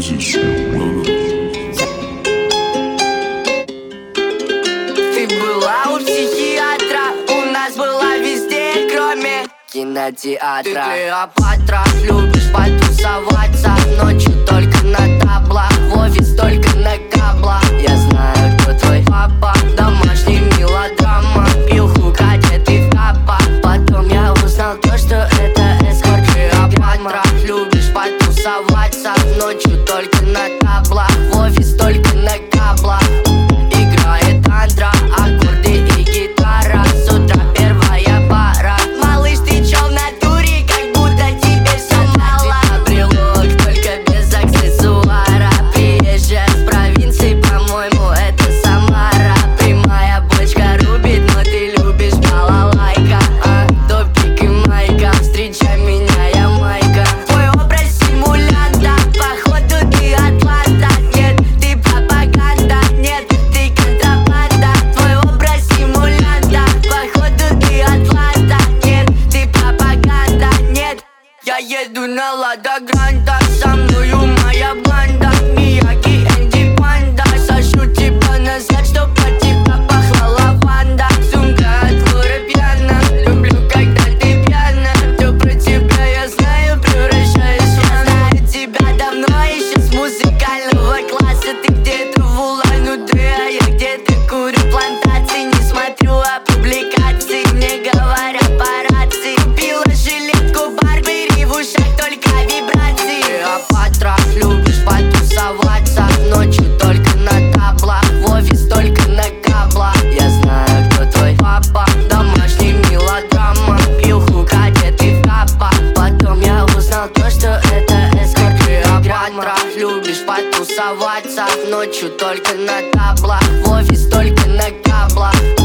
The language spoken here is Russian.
кризис. Ты была у психиатра, у нас была везде, кроме кинотеатра. Ты Клеопатра, любишь потусоваться ночью только на таблах, в офис только на каблах. Я знаю, кто твой папа, домашний мелодрама, пил одетый в капа. Потом я узнал то, что это эскорт. Клеопатра, любишь потусоваться ночью только на таблах, в офис только на каблах. Играет андра, аккорды и гитара, с утра первая пара. Малыш, ты чё в натуре, как будто тебе всё мало. Брелок, только без аксессуара. Приезжая с провинции, по-моему, это Самара. Прямая бочка рубит, но ты любишь балалайка. Топик и майка, встречай меня, я майка. Твой образ симулянта, походу ты Атланта. Нет, ты пропаганда, нет, ты контрабанда. Твой образ симулянта, походу ты Атланта. Нет, ты пропаганда, нет. Я еду на Лада Гранта, со мною моя банда. Мияги, Энди, Панда. Сошу тебя назад, чтоб от тебя пахла лаванда. Сумка от Лоры пьяна, люблю, когда ты пьяна. Все про тебя я знаю, превращаюсь в рано. Я знаю тебя давно, еще с музыкального класса. Ты где-то в Улан-Удэ, а я где-то курю плантации. Не смотрю публикации, мне говорят по рации. Купила жилетку Барбери, в ушах только вибрации. Клеопатра, любишь потусоваться ночью только на таблах, в офис только на каблах. Я знаю, кто твой папа, домашний мелодрама, пил одетый в капа. Потом я узнал то, что это эскорт. Клеопатра, любишь потусоваться ночью только на таблах, в офис только на каблах.